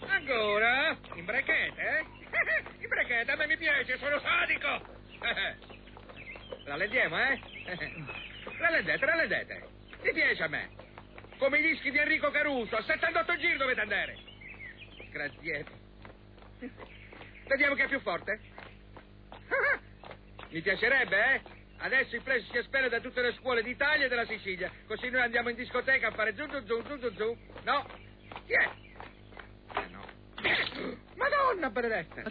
Ancora? In brechete, eh? In brechete, a me mi piace, sono sadico! Rallendiamo, eh? Rallendete. Mi piace a me. Come i dischi di Enrico Caruso, a 78 giri dovete andare. Grazie. Vediamo chi è più forte. Mi piacerebbe, eh? Adesso il preso si espelle da tutte le scuole d'Italia e della Sicilia, così noi andiamo in discoteca a fare zu zu zu zu zu zu. No? Chi è? No. Madonna benedetta!